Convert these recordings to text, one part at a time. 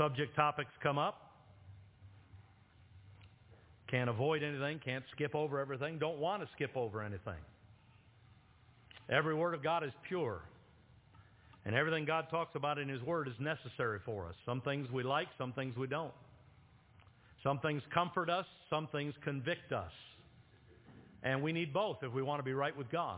Subject topics come up. Can't avoid anything, can't skip over everything, don't want to skip over anything. Every word of God is pure. And everything God talks about in His Word is necessary for us. Some things we like, some things we don't. Some things comfort us, some things convict us. And we need both if we want to be right with God.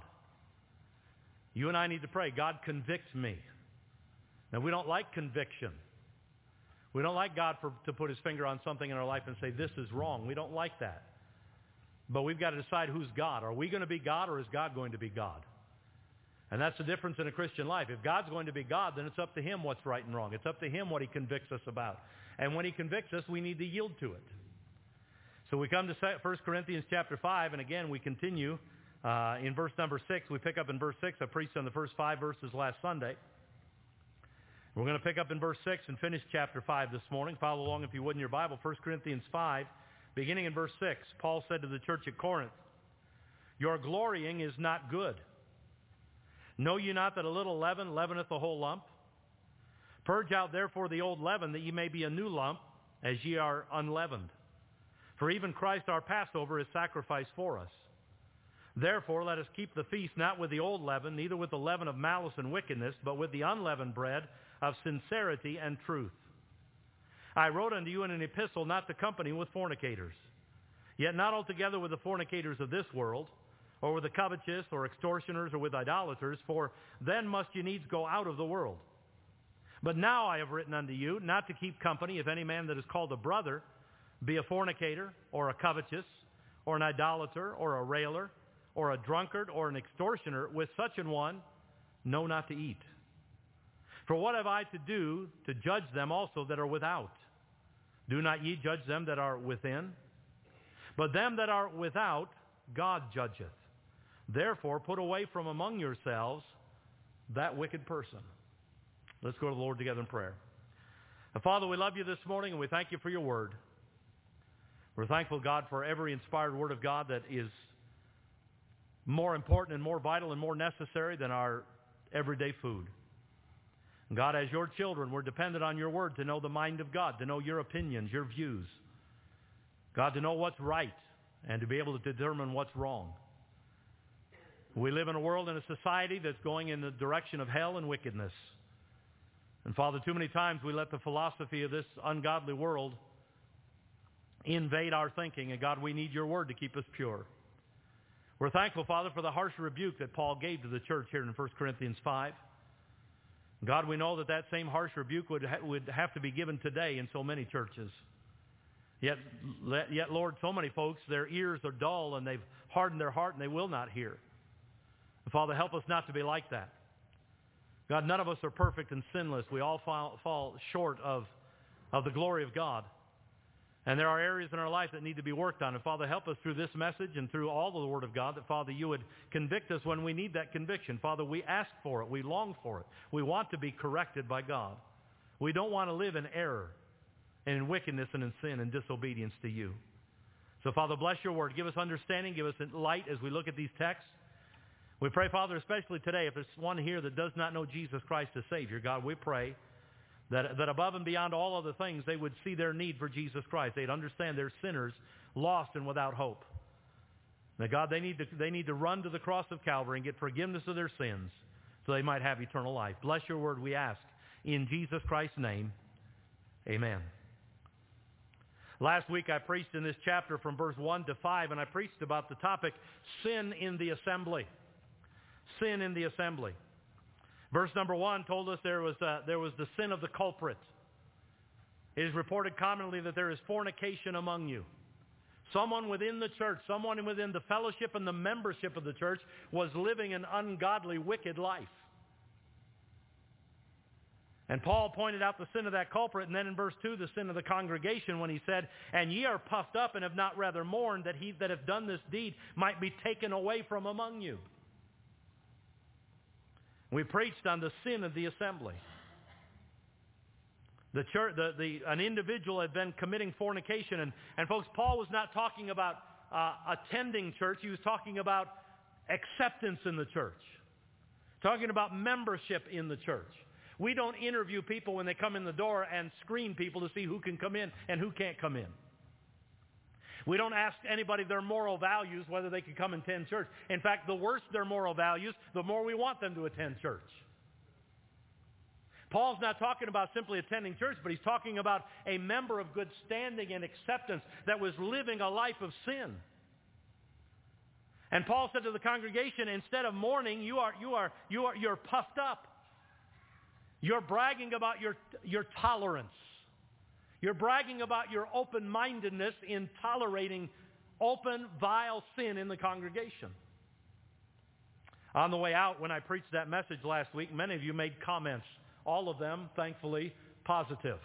You and I need to pray, God, convict me. Now, we don't like conviction. We don't like God to put His finger on something in our life and say, this is wrong. We don't like that. But we've got to decide who's God. Are we going to be God, or is God going to be God? And that's the difference in a Christian life. If God's going to be God, then it's up to Him what's right and wrong. It's up to Him what He convicts us about. And when He convicts us, we need to yield to it. So we come to 1 Corinthians chapter 5, and again we continue in verse number 6. We pick up in verse 6. I preached on the first 5 verses last Sunday. We're going to pick up in verse 6 and finish chapter 5 this morning. Follow along if you would in your Bible. 1 Corinthians 5, beginning in verse 6. Paul said to the church at Corinth, your glorying is not good. Know ye not that a little leaven leaveneth the whole lump? Purge out therefore the old leaven, that ye may be a new lump, as ye are unleavened. For even Christ our Passover is sacrificed for us. Therefore let us keep the feast not with the old leaven, neither with the leaven of malice and wickedness, but with the unleavened bread of sincerity and truth. I wrote unto you in an epistle not to company with fornicators, yet not altogether with the fornicators of this world, or with the covetous, or extortioners, or with idolaters, for then must you needs go out of the world. But now I have written unto you not to keep company if any man that is called a brother be a fornicator, or a covetous, or an idolater, or a railer, or a drunkard, or an extortioner. With such an one, no, not to eat. For what have I to do to judge them also that are without? Do not ye judge them that are within? But them that are without, God judgeth. Therefore put away from among yourselves that wicked person. Let's go to the Lord together in prayer. Father, we love you this morning, and we thank you for your word. We're thankful, God, for every inspired word of God that is more important and more vital and more necessary than our everyday food. God, as your children, we're dependent on your word to know the mind of God, to know your opinions, your views. God, to know what's right and to be able to determine what's wrong. We live in a world and a society that's going in the direction of hell and wickedness. And Father, too many times we let the philosophy of this ungodly world invade our thinking. And God, we need your word to keep us pure. We're thankful, Father, for the harsh rebuke that Paul gave to the church here in 1 Corinthians 5. God, we know that that same harsh rebuke would have to be given today in so many churches. Yet, Lord, so many folks, their ears are dull and they've hardened their heart and they will not hear. Father, help us not to be like that. God, none of us are perfect and sinless. We all fall short of the glory of God. And there are areas in our life that need to be worked on. And Father, help us through this message and through all of the Word of God that, Father, you would convict us when we need that conviction. Father, we ask for it. We long for it. We want to be corrected by God. We don't want to live in error and in wickedness and in sin and disobedience to you. So, Father, bless your Word. Give us understanding. Give us light as we look at these texts. We pray, Father, especially today, if there's one here that does not know Jesus Christ as Savior, God, we pray that above and beyond all other things, they would see their need for Jesus Christ. They'd understand they're sinners, lost and without hope. Now, God, they need to run to the cross of Calvary and get forgiveness of their sins so they might have eternal life. Bless your word, we ask. In Jesus Christ's name, amen. Last week I preached in this chapter from verse 1 to 5, and I preached about the topic, sin in the assembly. Sin in the assembly. Verse number 1 told us there was the sin of the culprit. It is reported commonly that there is fornication among you. Someone within the church, someone within the fellowship and the membership of the church was living an ungodly, wicked life. And Paul pointed out the sin of that culprit, and then in verse 2, the sin of the congregation when he said, and ye are puffed up and have not rather mourned that he that hath done this deed might be taken away from among you. We preached on the sin of the assembly. The church, an individual had been committing fornication, and folks, Paul was not talking about attending church. He was talking about acceptance in the church, talking about membership in the church. We don't interview people when they come in the door and screen people to see who can come in and who can't come in. We don't ask anybody their moral values, whether they can come and attend church. In fact, the worse their moral values, the more we want them to attend church. Paul's not talking about simply attending church, but he's talking about a member of good standing and acceptance that was living a life of sin. And Paul said to the congregation, instead of mourning, you're puffed up. You're bragging about your tolerance. You're bragging about your open-mindedness in tolerating open, vile sin in the congregation. On the way out, when I preached that message last week, many of you made comments. All of them, thankfully, positive.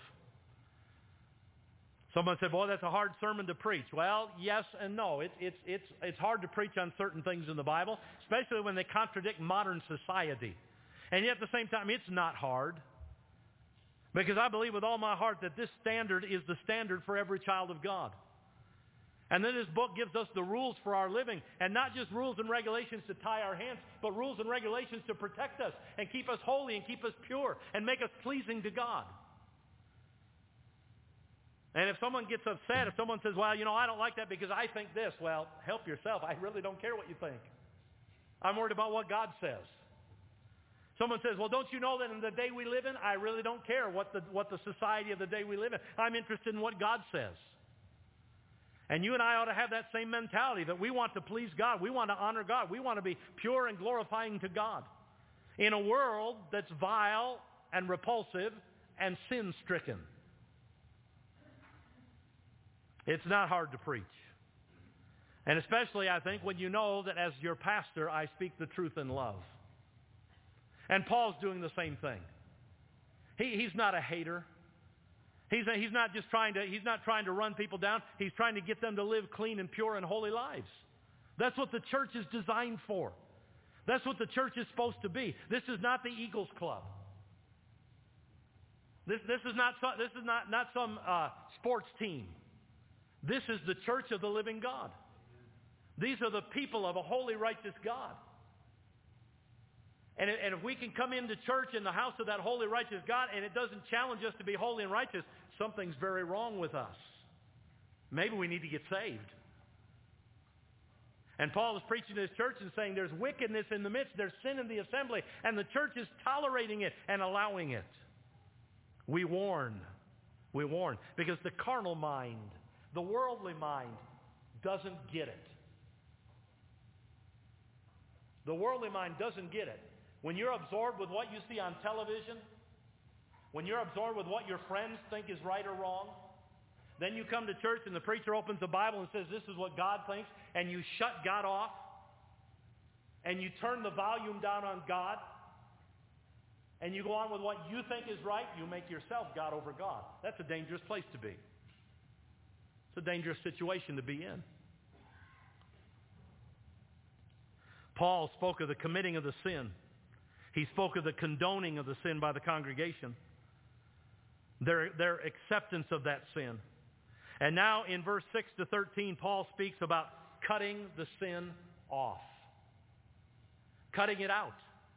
Someone said, boy, that's a hard sermon to preach. Well, yes and no. It's hard to preach on certain things in the Bible, especially when they contradict modern society. And yet at the same time, it's not hard. Because I believe with all my heart that this standard is the standard for every child of God. And then this book gives us the rules for our living. And not just rules and regulations to tie our hands, but rules and regulations to protect us and keep us holy and keep us pure and make us pleasing to God. And if someone gets upset, if someone says, well, I don't like that because I think this, well, help yourself. I really don't care what you think. I'm worried about what God says. Someone says, well, don't you know that in the day we live in, I really don't care what the society of the day we live in. I'm interested in what God says. And you and I ought to have that same mentality that we want to please God. We want to honor God. We want to be pure and glorifying to God. In a world that's vile and repulsive and sin-stricken. It's not hard to preach. And especially, I think, when you know that as your pastor, I speak the truth in love. And Paul's doing the same thing. He's not a hater. He's not trying to run people down. He's trying to get them to live clean and pure and holy lives. That's what the church is designed for. That's what the church is supposed to be. This is not the Eagles Club. This is not some sports team. This is the church of the living God. These are the people of a holy, righteous God. And if we can come into church in the house of that holy, righteous God, and it doesn't challenge us to be holy and righteous, something's very wrong with us. Maybe we need to get saved. And Paul is preaching to his church and saying there's wickedness in the midst, there's sin in the assembly, and the church is tolerating it and allowing it. We warn, because the carnal mind, the worldly mind, doesn't get it. The worldly mind doesn't get it. When you're absorbed with what you see on television, when you're absorbed with what your friends think is right or wrong, then you come to church and the preacher opens the Bible and says, this is what God thinks, and you shut God off, and you turn the volume down on God, and you go on with what you think is right, you make yourself God over God. That's a dangerous place to be. It's a dangerous situation to be in. Paul spoke of the committing of the sin. He spoke of the condoning of the sin by the congregation. Their acceptance of that sin. And now in verse 6 to 13, Paul speaks about cutting the sin off. Cutting it out.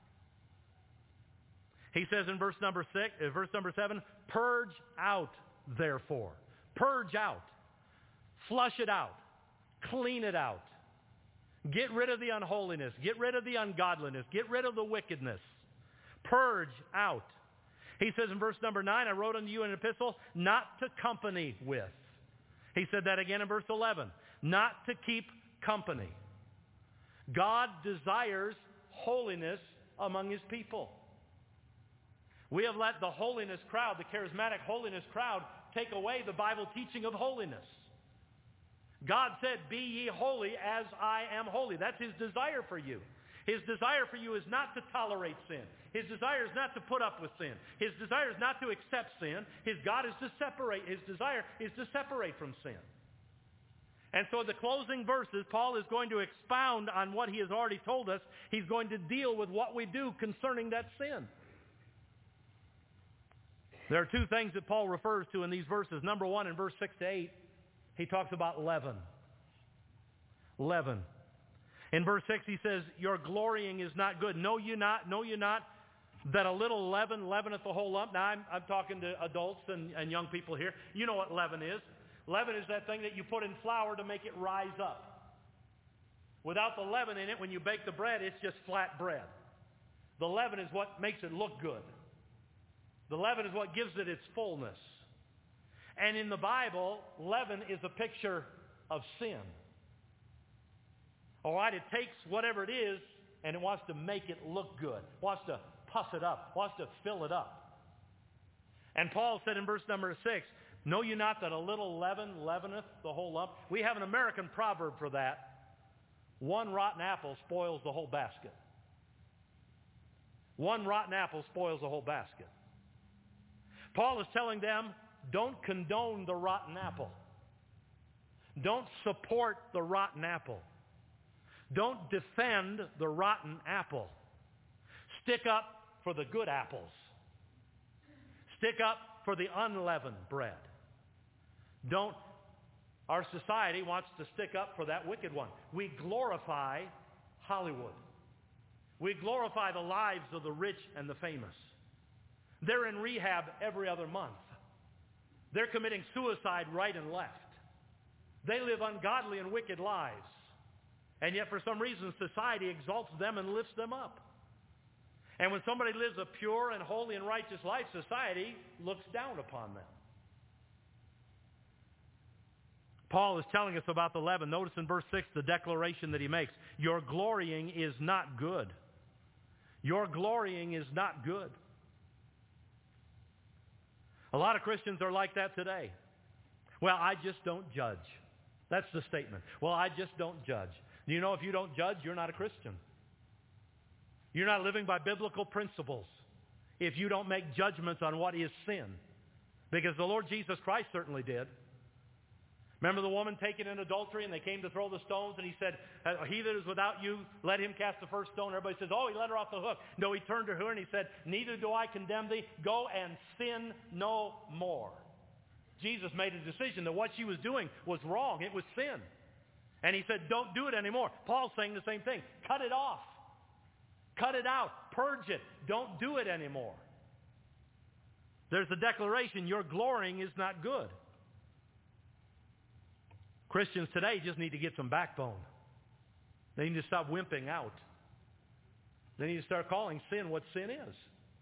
He says in verse number 7, purge out, therefore. Purge out. Flush it out. Clean it out. Get rid of the unholiness. Get rid of the ungodliness. Get rid of the wickedness. Purge out. He says in verse number 9, I wrote unto you an epistle not to company with. He said that again in verse 11. Not to keep company. God desires holiness among his people. We have let the holiness crowd, the charismatic holiness crowd, take away the Bible teaching of holiness. God said, be ye holy as I am holy. That's his desire for you. His desire for you is not to tolerate sin. His desire is not to put up with sin. His desire is not to accept sin. His desire is to separate from sin. And so in the closing verses, Paul is going to expound on what he has already told us. He's going to deal with what we do concerning that sin. There are two things that Paul refers to in these verses. Number one, in verse 6 to 8, he talks about leaven. Leaven. In verse 6 he says, your glorying is not good. Know you not That a little leaven leaveneth the whole lump. Now, I'm talking to adults and young people here. You know what leaven is. Leaven is that thing that you put in flour to make it rise up. Without the leaven in it, when you bake the bread, it's just flat bread. The leaven is what makes it look good. The leaven is what gives it its fullness. And in the Bible, leaven is a picture of sin. All right, it takes whatever it is and it wants to make it look good. Wants to puff it up. Wants to fill it up. And Paul said in verse number 6, know you not that a little leaven leaveneth the whole lump? We have an American proverb for that. One rotten apple spoils the whole basket. One rotten apple spoils the whole basket. Paul is telling them, don't condone the rotten apple. Don't support the rotten apple. Don't defend the rotten apple. Stick up for the good apples. Stick up for the unleavened bread. Our society wants to stick up for that wicked one. We glorify Hollywood. We glorify the lives of the rich and the famous. They're in rehab every other month. They're committing suicide right and left. They live ungodly and wicked lives. And yet for some reason society exalts them and lifts them up. And when somebody lives a pure and holy and righteous life, society looks down upon them. Paul is telling us about the leaven. Notice in verse 6 the declaration that he makes. Your glorying is not good. Your glorying is not good. A lot of Christians are like that today. Well, I just don't judge. That's the statement. Well, I just don't judge. You know, if you don't judge, you're not a Christian. You're not living by biblical principles if you don't make judgments on what is sin. Because the Lord Jesus Christ certainly did. Remember the woman taken in adultery and they came to throw the stones and he said, he that is without you, let him cast the first stone. Everybody says, oh, he let her off the hook. No, he turned to her and he said, neither do I condemn thee. Go and sin no more. Jesus made a decision that what she was doing was wrong. It was sin. And he said, don't do it anymore. Paul's saying the same thing. Cut it off. Cut it out. Purge it. Don't do it anymore. There's a declaration, your glorying is not good. Christians today just need to get some backbone. They need to stop wimping out. They need to start calling sin what sin is.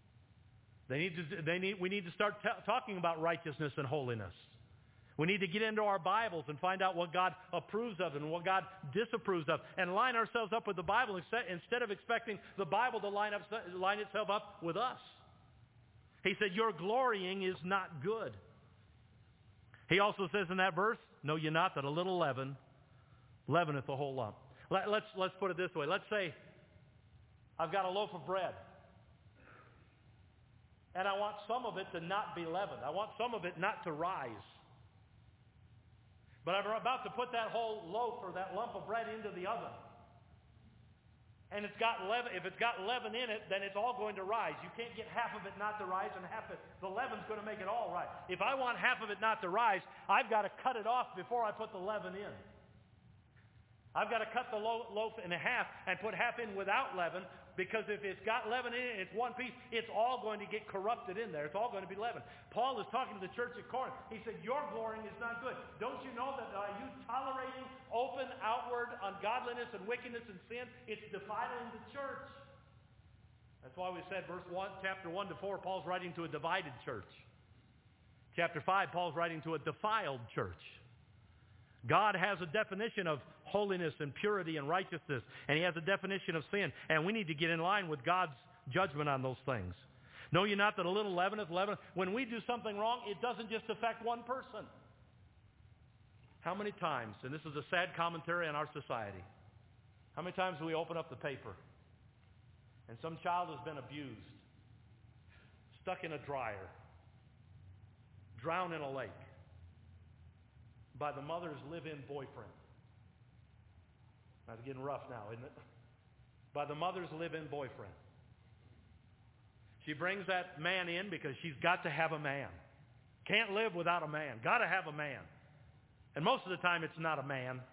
We need to start talking about righteousness and holiness. We need to get into our Bibles and find out what God approves of and what God disapproves of and line ourselves up with the Bible instead of expecting the Bible to line itself up with us. He said, your glorying is not good. He also says in that verse, know ye not that a little leaven leaveneth the whole lump. Let's put it this way. Let's say I've got a loaf of bread. And I want some of it to not be leavened. I want some of it not to rise. But I'm about to put that whole loaf or that lump of bread into the oven. And it's got leaven. If it's got leaven in it, then it's all going to rise. You can't get half of it not to rise and half of it. The leaven's going to make it all right. If I want half of it not to rise, I've got to cut it off before I put the leaven in. I've got to cut the loaf in half and put half in without leaven, because if it's got leaven in it, it's one piece, it's all going to get corrupted in there. It's all going to be leaven. Paul is talking to the church at Corinth. He said, your glorying is not good. Don't you know that you tolerating open, outward ungodliness and wickedness and sin, it's defiling the church. That's why we said chapter 1 to 4, Paul's writing to a divided church. Chapter 5, Paul's writing to a defiled church. God has a definition of holiness and purity and righteousness, and he has a definition of sin, and we need to get in line with God's judgment on those things. Know ye not that a little leaveneth leaveneth? When we do something wrong, it doesn't just affect one person. How many times, and this is a sad commentary on our society, how many times do we open up the paper and some child has been abused, stuck in a dryer, drowned in a lake, by the mother's live-in boyfriend. That's getting rough now, isn't it? By the mother's live-in boyfriend. She brings that man in because she's got to have a man. Can't live without a man. Got to have a man. And most of the time it's not a man.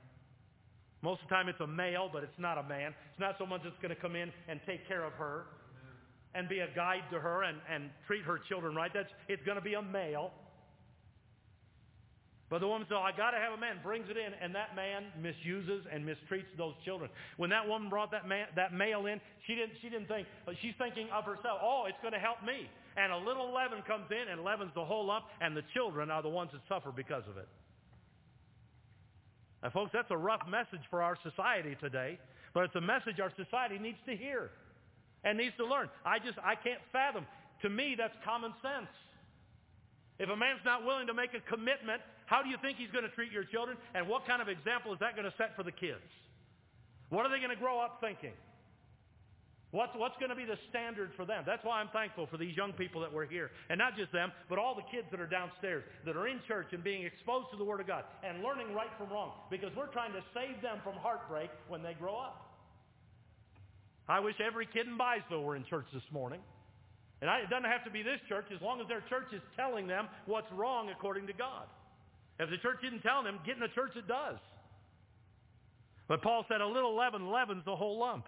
Most of the time it's a male, but it's not a man. It's not someone that's going to come in and take care of her. and be a guide to her and treat her children right. It's going to be a male. But the woman said, I got to have a man, brings it in, and that man misuses and mistreats those children. When that woman brought that male in, she didn't think, she's thinking of herself, oh, it's going to help me. And a little leaven comes in and leavens the whole lump, and the children are the ones that suffer because of it. Now, folks, that's a rough message for our society today, but it's a message our society needs to hear and needs to learn. I can't fathom. To me, that's common sense. If a man's not willing to make a commitment, how do you think he's going to treat your children? And what kind of example is that going to set for the kids? What are they going to grow up thinking? What's going to be the standard for them? That's why I'm thankful for these young people that were here. And not just them, but all the kids that are downstairs, that are in church and being exposed to the Word of God and learning right from wrong. Because we're trying to save them from heartbreak when they grow up. I wish every kid in Byesville were in church this morning. And it doesn't have to be this church as long as their church is telling them what's wrong according to God. If the church isn't telling them, get in a church that does. But Paul said a little leaven leavens the whole lump.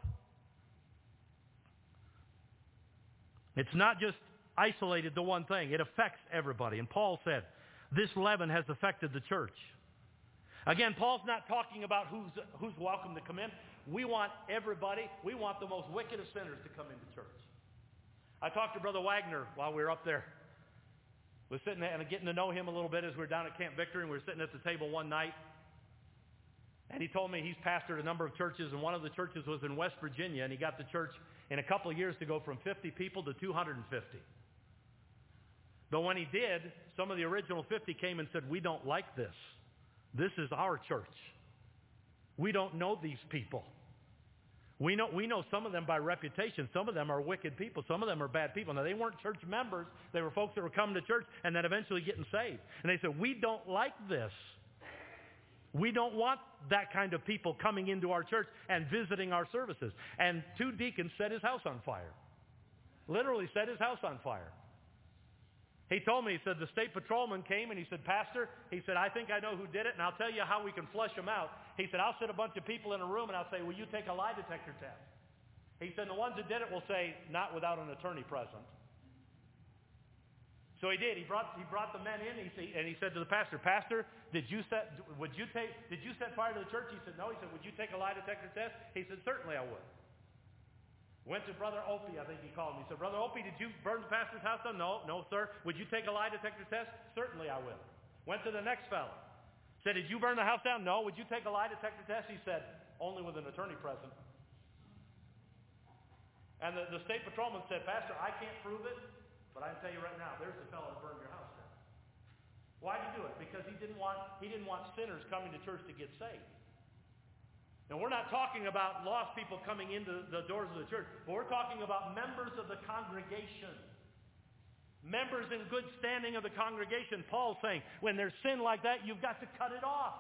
It's not just isolated to one thing. It affects everybody. And Paul said, this leaven has affected the church. Again, Paul's not talking about who's welcome to come in. We want everybody. We want the most wicked of sinners to come into church. I talked to Brother Wagner while we were up there. We were sitting there and getting to know him a little bit as we were down at Camp Victory, and we were sitting at the table one night. And he told me he's pastored a number of churches, and one of the churches was in West Virginia, and he got the church in a couple of years to go from 50 people to 250. But when he did, some of the original 50 came and said, we don't like this. This is our church. We don't know these people. We know some of them by reputation. Some of them are wicked people. Some of them are bad people. Now, they weren't church members. They were folks that were coming to church and then eventually getting saved. And they said, we don't like this. We don't want that kind of people coming into our church and visiting our services. And 2 deacons set his house on fire. Literally set his house on fire. He told me, he said, the state patrolman came and he said, Pastor, he said, I think I know who did it, and I'll tell you how we can flush them out. He said, I'll sit a bunch of people in a room and I'll say, will you take a lie detector test? He said, the ones that did it will say, not without an attorney present. So he did. He brought the men in, and he said to the pastor, Pastor, did you set fire to the church? He said, no. He said, would you take a lie detector test? He said, certainly I would. Went to Brother Opie, I think he called me. He said, Brother Opie, did you burn the pastor's house down? No, sir. Would you take a lie detector test? Certainly I will. Went to the next fellow. Said, did you burn the house down? No. Would you take a lie detector test? He said, only with an attorney present. And the state patrolman said, Pastor, I can't prove it, but I can tell you right now, there's the fellow that burned your house down. Why'd he do it? Because he didn't want sinners coming to church to get saved. Now, we're not talking about lost people coming into the doors of the church, but we're talking about members of the congregation. Members in good standing of the congregation. Paul's saying, when there's sin like that, you've got to cut it off.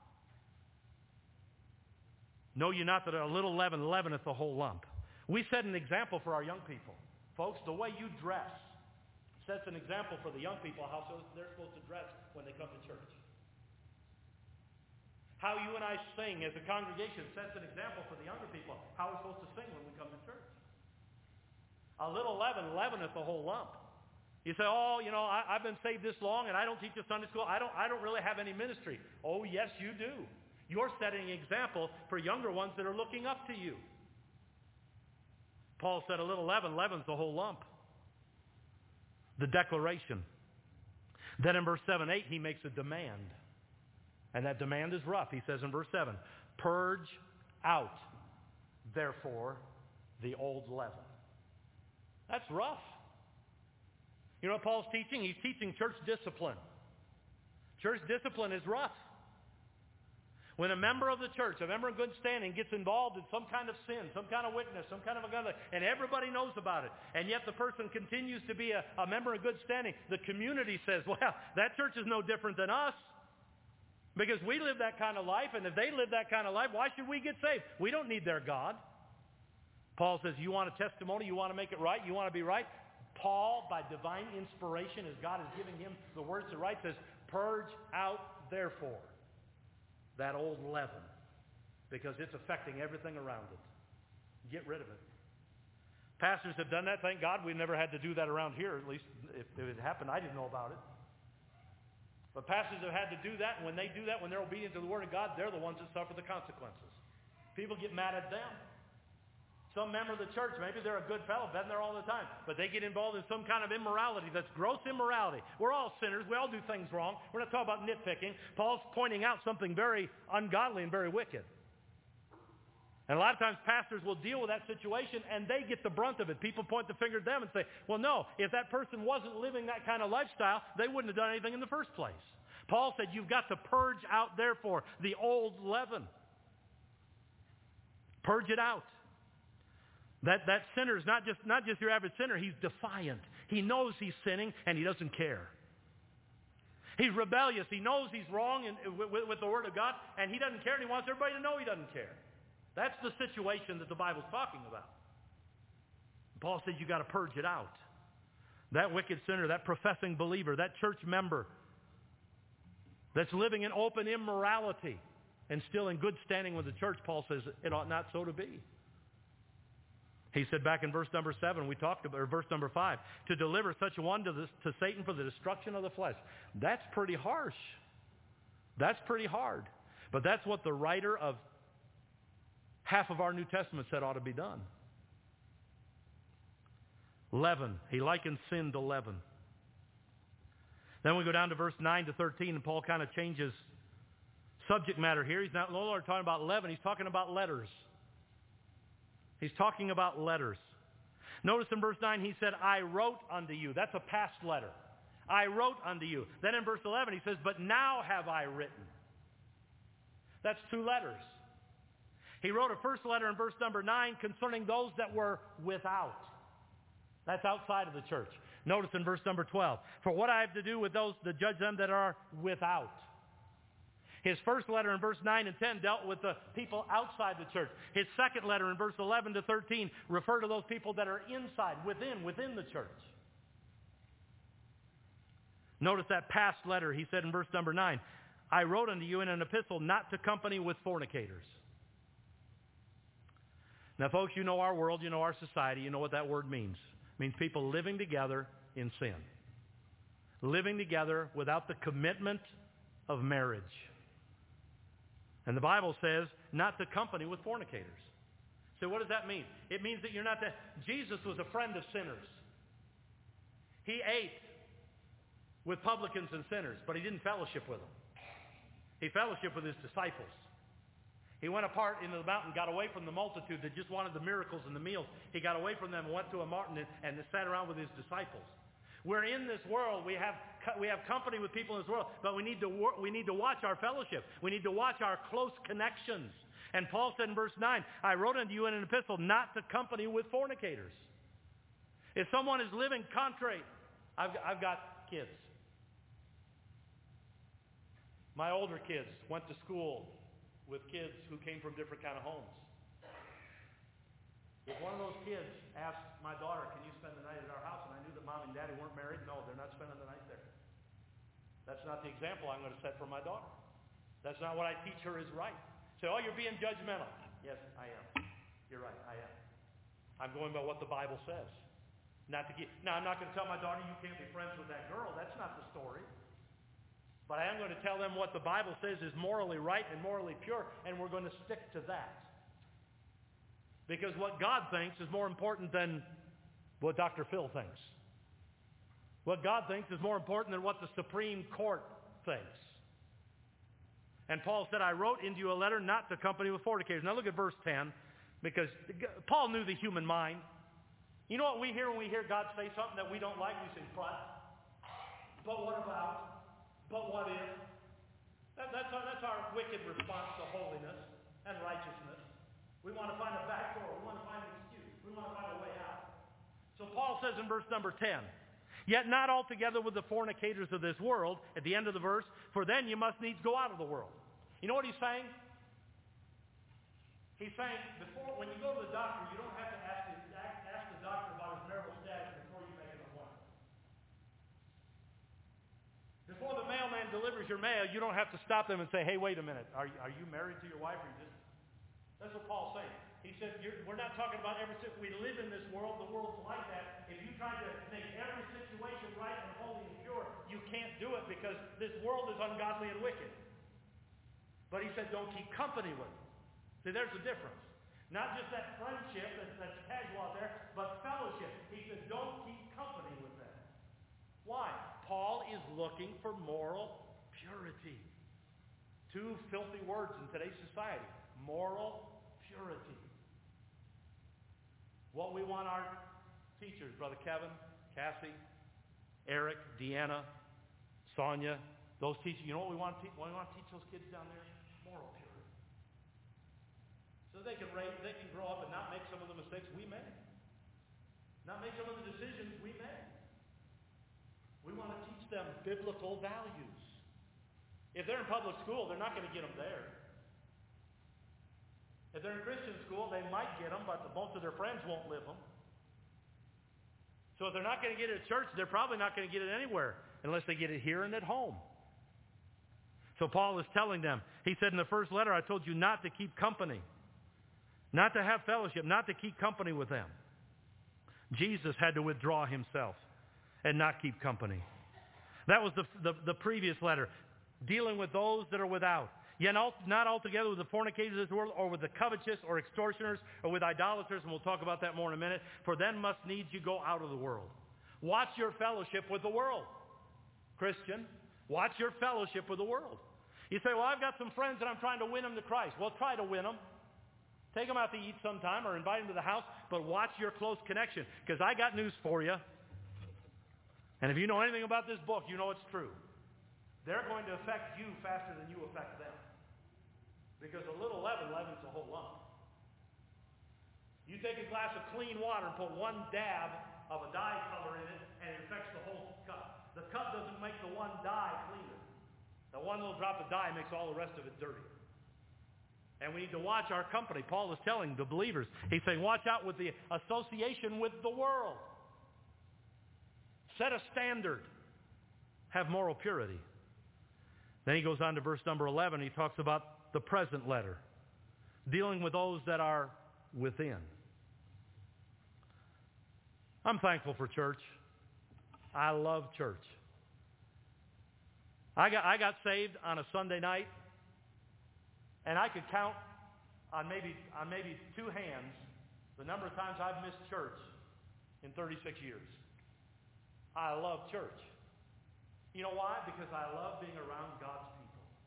Know ye not that a little leaven leaveneth the whole lump? We set an example for our young people. Folks, the way you dress sets an example for the young people how they're supposed to dress when they come to church. How you and I sing as a congregation sets an example for the younger people how we're supposed to sing when we come to church. A little leaven leaveneth the whole lump. You say, I've been saved this long and I don't teach a Sunday school. I don't really have any ministry. Oh, yes, you do. You're setting an example for younger ones that are looking up to you. Paul said a little leaven leavens the whole lump. The declaration. Then in verse 7-8, he makes a demand. And that demand is rough. He says in verse 7, purge out, therefore, the old leaven. That's rough. You know what Paul's teaching? He's teaching church discipline. Church discipline is rough. When a member of the church, a member in good standing, gets involved in some kind of sin, some kind of wickedness, some kind of and everybody knows about it, and yet the person continues to be a member in good standing, the community says, well, that church is no different than us. Because we live that kind of life, and if they live that kind of life, why should we get saved? We don't need their God. Paul says, you want a testimony? You want to make it right? You want to be right? Paul, by divine inspiration, as God is giving him the words to write, says, purge out, therefore, that old leaven, because it's affecting everything around it. Get rid of it. Pastors have done that. Thank God we've never had to do that around here. At least if it happened, I didn't know about it. But pastors have had to do that, and when they do that, when they're obedient to the Word of God, they're the ones that suffer the consequences. People get mad at them. Some member of the church, maybe they're a good fellow, been there all the time, but they get involved in some kind of immorality that's gross immorality. We're all sinners. We all do things wrong. We're not talking about nitpicking. Paul's pointing out something very ungodly and very wicked. And a lot of times pastors will deal with that situation and they get the brunt of it. People point the finger at them and say, well, no, if that person wasn't living that kind of lifestyle, they wouldn't have done anything in the first place. Paul said you've got to purge out, therefore, the old leaven. Purge it out. That sinner is not just your average sinner. He's defiant. He knows he's sinning and he doesn't care. He's rebellious. He knows he's wrong with the Word of God and he doesn't care and he wants everybody to know he doesn't care. That's the situation that the Bible's talking about. Paul says you've got to purge it out. That wicked sinner, that professing believer, that church member that's living in open immorality and still in good standing with the church, Paul says it ought not so to be. He said back in verse number 7, we talked about, or verse number 5, to deliver such a one to Satan for the destruction of the flesh. That's pretty harsh. That's pretty hard. But that's what the writer of half of our New Testament said ought to be done. Leaven. He likens sin to leaven. Then we go down to verse 9 to 13, and Paul kind of changes subject matter here. He's not no longer talking about leaven. He's talking about letters. He's talking about letters. Notice in verse 9 he said, I wrote unto you. That's a past letter. I wrote unto you. Then in verse 11 he says, but now have I written. That's two letters. He wrote a first letter in verse number 9 concerning those that were without. That's outside of the church. Notice in verse number 12, for what I have to do with those to judge them that are without. His first letter in verse 9 and 10 dealt with the people outside the church. His second letter in verse 11 to 13 refer to those people that are inside, within the church. Notice that past letter, he said in verse number 9, I wrote unto you in an epistle not to company with fornicators. Now, folks, you know our world, you know our society, you know what that word means. It means people living together in sin. Living together without the commitment of marriage. And the Bible says not to company with fornicators. So what does that mean? It means that you're not that. Jesus was a friend of sinners. He ate with publicans and sinners, but he didn't fellowship with them. He fellowshiped with his disciples. He went apart into the mountain, got away from the multitude that just wanted the miracles and the meals. He got away from them and went to a mountain and sat around with his disciples. We're in this world. We have company with people in this world, but we need to watch our fellowship. We need to watch our close connections. And Paul said in verse 9, I wrote unto you in an epistle not to company with fornicators. If someone is living contrary, I've got kids. My older kids went to school with kids who came from different kind of homes. If one of those kids asked my daughter, can you spend the night at our house? And I knew that mom and daddy weren't married. No, they're not spending the night there. That's not the example I'm going to set for my daughter. That's not what I teach her is right. Say, oh, you're being judgmental. Yes, I am. You're right, I am. I'm going by what the Bible says. Now, I'm not going to tell my daughter you can't be friends with that girl. That's not the story. But I am going to tell them what the Bible says is morally right and morally pure, and we're going to stick to that. Because what God thinks is more important than what Dr. Phil thinks. What God thinks is more important than what the Supreme Court thinks. And Paul said, I wrote into you a letter not to company with fornicators. Now look at verse 10, because Paul knew the human mind. You know what we hear when we hear God say something that we don't like? We say, but what about? But what if? That's our wicked response to holiness and righteousness. We want to find a back door. We want to find an excuse. We want to find a way out. So Paul says in verse number 10, yet not altogether with the fornicators of this world, at the end of the verse, for then you must needs go out of the world. You know what he's saying? He's saying, when you go to the doctor, you don't have to ask the doctor about his marital status before you make an appointment. Before the mailman delivers your mail, you don't have to stop them and say, hey, wait a minute, are you married to your wife or That's what Paul's saying. He said, we're not talking about we live in this world. The world's like that. If you try to make every situation right and holy and pure, you can't do it because this world is ungodly and wicked. But he said, don't keep company with them. See, there's a difference. Not just that friendship that's casual out there, but fellowship. He said, don't keep company with them. Why? Paul is looking for moral purity. Two filthy words in today's society. Moral purity. What we want our teachers, Brother Kevin, Cassie, Eric, Deanna, Sonia, those teachers, you know what we want to teach? What we want to teach those kids down there? Moral purity. So they can grow up and not make some of the mistakes we made. Not make some of the decisions we made. We want to teach them biblical values. If they're in public school, they're not going to get them there. If they're in Christian school, they might get them, but most of their friends won't live them. So if they're not going to get it at church, they're probably not going to get it anywhere unless they get it here and at home. So Paul is telling them, he said in the first letter, I told you not to keep company, not to have fellowship, not to keep company with them. Jesus had to withdraw himself and not keep company. That was the previous letter, dealing with those that are without. Yet not altogether with the fornicators of this world, or with the covetous, or extortioners, or with idolaters, and we'll talk about that more in a minute. For then must needs you go out of the world. Watch your fellowship with the world. Christian, watch your fellowship with the world. You say, well, I've got some friends and I'm trying to win them to Christ. Well, try to win them. Take them out to eat sometime or invite them to the house, but watch your close connection. Because I got news for you. And if you know anything about this book, you know it's true. They're going to affect you faster than you affect them. Because a little leaven leavens a whole lump. You take a glass of clean water and put one dab of a dye color in it, and it affects the whole cup. The cup doesn't make the one dye cleaner. The one little drop of dye makes all the rest of it dirty. And we need to watch our company. Paul is telling the believers, he's saying, watch out with the association with the world. Set a standard. Have moral purity. Then he goes on to verse number 11. He talks about the present letter, dealing with those that are within. I'm thankful for church. I love church. I got saved on a Sunday night, and I could count on maybe two hands the number of times I've missed church in 36 years. I love church. You know why? Because I love being around God's people.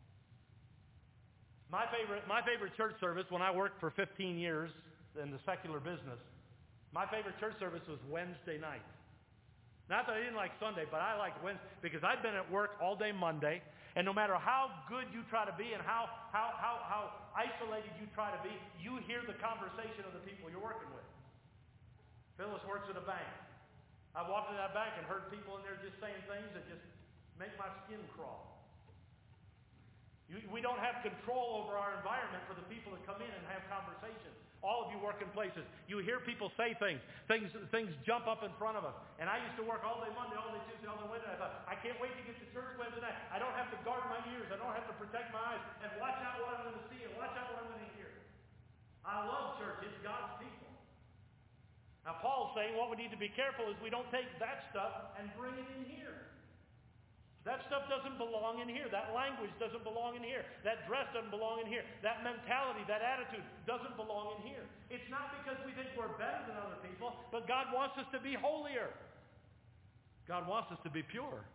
My favorite church service when I worked for 15 years in the secular business, my favorite church service was Wednesday night. Not that I didn't like Sunday, but I liked Wednesday because I'd been at work all day Monday, and no matter how good you try to be and how isolated you try to be, you hear the conversation of the people you're working with. Phyllis works at a bank. I walked into that bank and heard people in there just saying things that just make my skin crawl. We don't have control over our environment for the people that come in and have conversations. All of you work in places. You hear people say things. Things jump up in front of us. And I used to work all day Monday, all day Tuesday, all day Wednesday. I thought, I can't wait to get to church Wednesday night. I don't have to guard my ears. I don't have to protect my eyes. And watch out what I'm going to see and watch out what I'm going to hear. I love church. It's God's people. Now Paul's saying what we need to be careful is we don't take that stuff and bring it in here. That stuff doesn't belong in here. That language doesn't belong in here. That dress doesn't belong in here. That mentality, that attitude doesn't belong in here. It's not because we think we're better than other people, but God wants us to be holier. God wants us to be pure.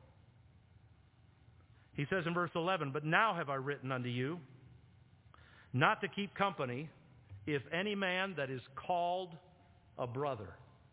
He says in verse 11, but now have I written unto you, not to keep company, if any man that is called a brother.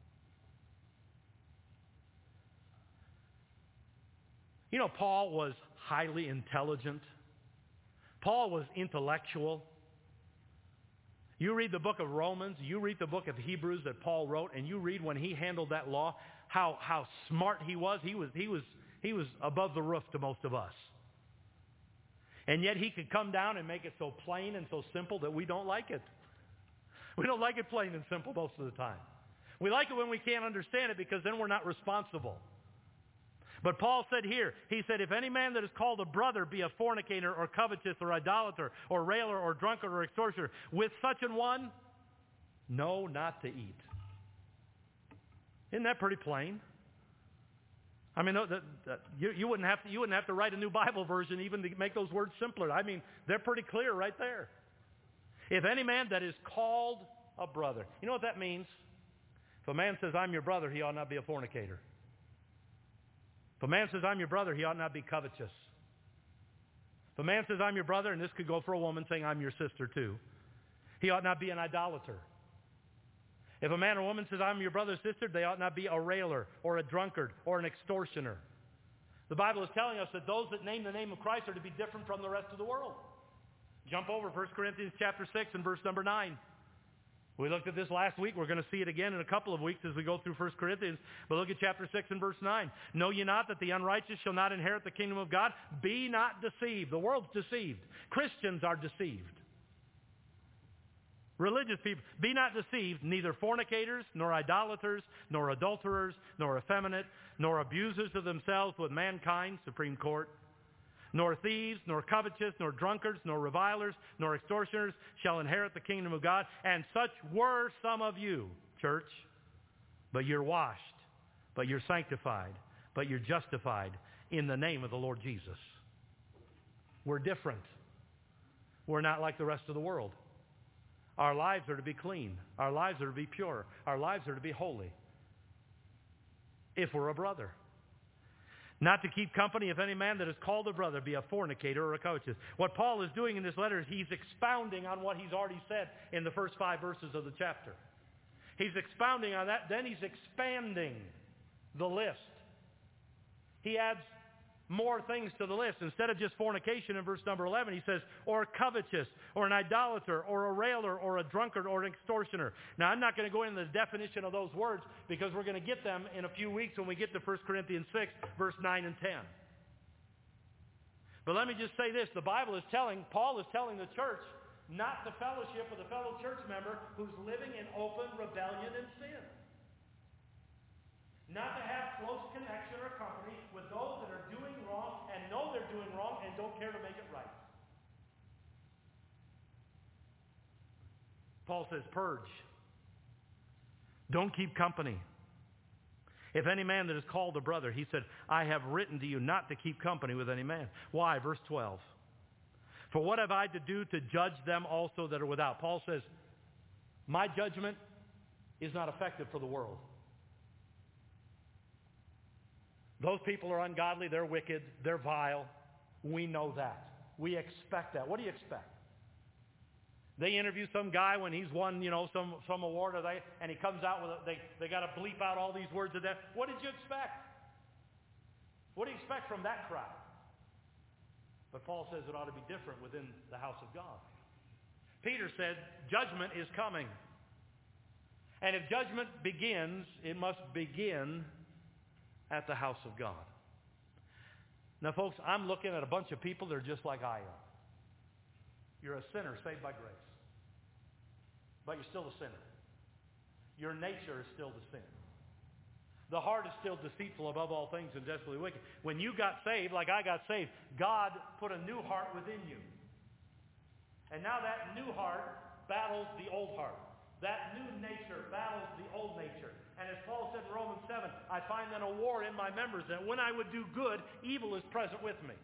You know, Paul was highly intelligent. Paul was intellectual. You read the book of Romans, you read the book of Hebrews that Paul wrote, and you read when he handled that law, how smart he was. He was above the roof to most of us. And yet he could come down and make it so plain and so simple that we don't like it. We don't like it plain and simple most of the time. We like it when we can't understand it because then we're not responsible. But Paul said here, he said, if any man that is called a brother be a fornicator or covetous or idolater or railer or drunkard or extortioner, with such an one, no, not to eat. Isn't that pretty plain? I mean, you wouldn't have to write a new Bible version even to make those words simpler. I mean, they're pretty clear right there. If any man that is called a brother. You know what that means? If a man says, I'm your brother, he ought not be a fornicator. If a man says, I'm your brother, he ought not be covetous. If a man says, I'm your brother, and this could go for a woman saying, I'm your sister too, he ought not be an idolater. If a man or woman says, I'm your brother or sister, they ought not be a railer or a drunkard or an extortioner. The Bible is telling us that those that name the name of Christ are to be different from the rest of the world. Jump over 1 Corinthians chapter 6 and verse number 9. We looked at this last week. We're going to see it again in a couple of weeks as we go through 1 Corinthians. But look at chapter 6 and verse 9. Know ye not that the unrighteous shall not inherit the kingdom of God? Be not deceived. The world's deceived. Christians are deceived. Religious people, be not deceived, neither fornicators, nor idolaters, nor adulterers, nor effeminate, nor abusers of themselves with mankind, Supreme Court, nor thieves, nor covetous, nor drunkards, nor revilers, nor extortioners shall inherit the kingdom of God. And such were some of you, church. But you're washed, but you're sanctified, but you're justified in the name of the Lord Jesus. We're different. We're not like the rest of the world. Our lives are to be clean. Our lives are to be pure. Our lives are to be holy. If we're a brother. Not to keep company if any man that is called a brother be a fornicator or a covetous. What Paul is doing in this letter is he's expounding on what he's already said in the first 5 verses of the chapter. He's expounding on that, then he's expanding the list. He adds more things to the list. Instead of just fornication in verse number 11, he says, or covetous, or an idolater, or a railer, or a drunkard, or an extortioner. Now, I'm not going to go into the definition of those words because we're going to get them in a few weeks when we get to 1 Corinthians 6, verse 9 and 10. But let me just say this. Paul is telling the church not to fellowship with a fellow church member who's living in open rebellion and sin. Not to have close connection or company with those that are doing wrong and know they're doing wrong and don't care to make it right. Paul says, purge. Don't keep company. If any man that is called a brother, he said, I have written to you not to keep company with any man. Why? Verse 12. For what have I to do to judge them also that are without? Paul says, my judgment is not effective for the world. Those people are ungodly, they're wicked, they're vile. We know that. We expect that. What do you expect? They interview some guy when he's won, some award, and he comes out with they got to bleep out all these words of death. What did you expect? What do you expect from that crowd? But Paul says it ought to be different within the house of God. Peter said, judgment is coming. And if judgment begins, it must begin at the house of God. Now, folks, I'm looking at a bunch of people that are just like I am. You're a sinner saved by grace. But you're still a sinner. Your nature is still the sin. The heart is still deceitful above all things and desperately wicked. When you got saved, like I got saved, God put a new heart within you. And now that new heart battles the old heart. That new nature battles the old nature. And as Paul said in Romans 7, I find then a war in my members, that when I would do good, evil is present with me.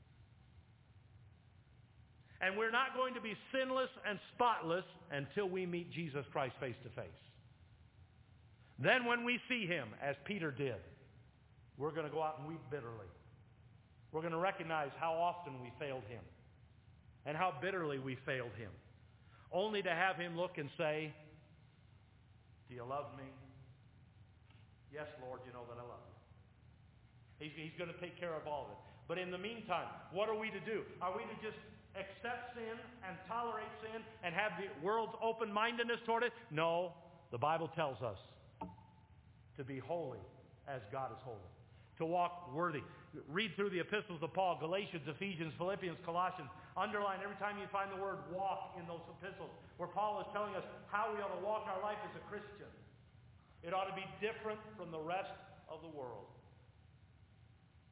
And we're not going to be sinless and spotless until we meet Jesus Christ face to face. Then when we see him, as Peter did, we're going to go out and weep bitterly. We're going to recognize how often we failed him and how bitterly we failed him, only to have him look and say, do you love me? Yes, Lord, you know that I love you. He's going to take care of all of it. But in the meantime, what are we to do? Are we to just accept sin and tolerate sin and have the world's open-mindedness toward it? No, the Bible tells us to be holy as God is holy, to walk worthy. Read through the epistles of Paul, Galatians, Ephesians, Philippians, Colossians. Underline every time you find the word walk in those epistles, where Paul is telling us how we ought to walk our life as a Christian. It ought to be different from the rest of the world.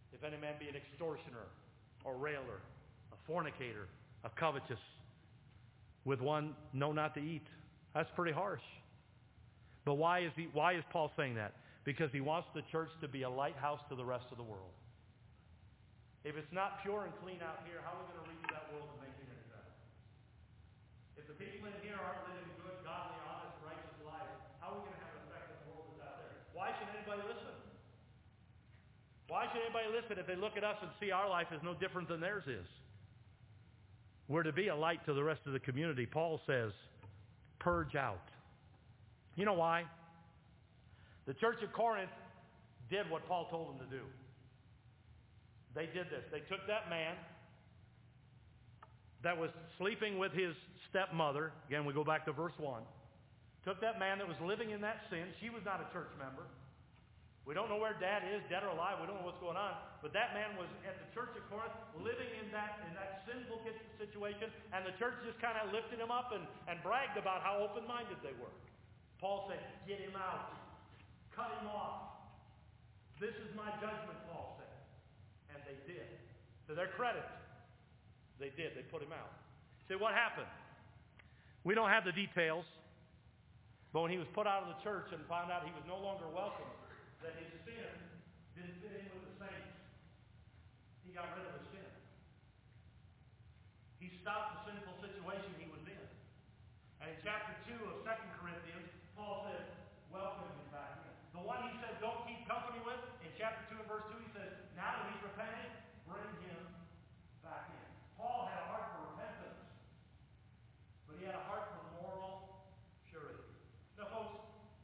If any man be an extortioner, or railer, a fornicator, a covetous, with one know not to eat. That's pretty harsh. But why is Paul saying that? Because he wants the church to be a lighthouse to the rest of the world. If it's not pure and clean out here, how are we going to reach that world and make it any better? If the people in here aren't living good, godly, honest, righteous lives, how are we going to have an effect on the world that's out there? Why should anybody listen? Why should anybody listen if they look at us and see our life is no different than theirs is? We're to be a light to the rest of the community. Paul says, purge out. You know why? The church of Corinth did what Paul told them to do. They did this. They took that man that was sleeping with his stepmother. Again, we go back to verse 1. Took that man that was living in that sin. She was not a church member. We don't know where dad is, dead or alive. We don't know what's going on. But that man was at the church of Corinth living in that sinful situation. And the church just kind of lifted him up and bragged about how open-minded they were. Paul said, get him out. Cut him off. This is my judgment, Paul said. And they did. To their credit, they did. They put him out. See, what happened? We don't have the details. But when he was put out of the church and found out he was no longer welcome, that his sin didn't fit in with the saints, he got rid of his sin. He stopped the sinful situation he was in. And in chapter 2 of 2 Corinthians, Paul says, welcome him back in. The one he said don't keep company with, in chapter 2 and verse 2, he says, now that he's repented, bring him back in. Paul had a heart for repentance, but he had a heart for moral purity. Now, folks,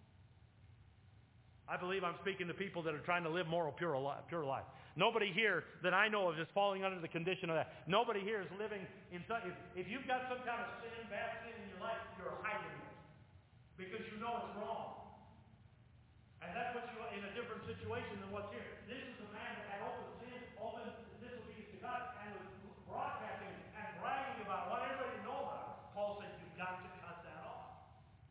I believe I'm speaking to people that are trying to live moral, pure life. Nobody here that I know of is falling under the condition of that. Nobody here is living in if you've got some kind of sin, bad sin in your life, you're hiding it because you know it's wrong. And that puts you in a different situation than what's here. This is a man that had open sin, open disobedience to God, and was broadcasting and bragging about what everybody knows about it. Paul said, you've got to cut that off.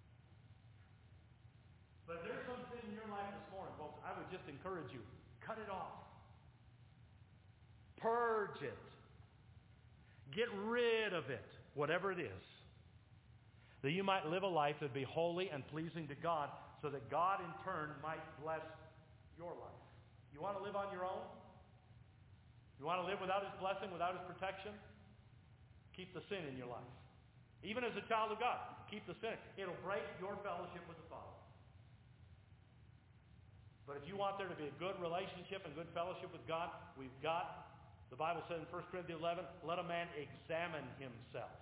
But if there's some sin in your life this morning, folks, I would just encourage you, cut it off. Purge it. Get rid of it, whatever it is, that you might live a life that would be holy and pleasing to God, so that God in turn might bless your life. You want to live on your own? You want to live without His blessing, without His protection? Keep the sin in your life. Even as a child of God, keep the sin. It'll break your fellowship with the Father. But if you want there to be a good relationship and good fellowship with God, we've got, the Bible says in 1 Corinthians 11, let a man examine himself.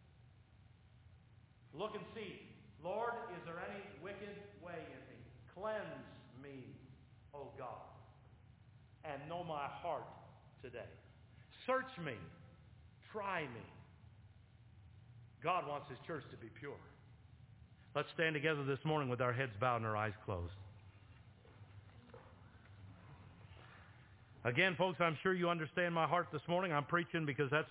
Look and see, Lord, is there any wicked way in me? Cleanse me, O God, and know my heart today. Search me. Try me. God wants His church to be pure. Let's stand together this morning with our heads bowed and our eyes closed. Again, folks, I'm sure you understand my heart this morning. I'm preaching because that's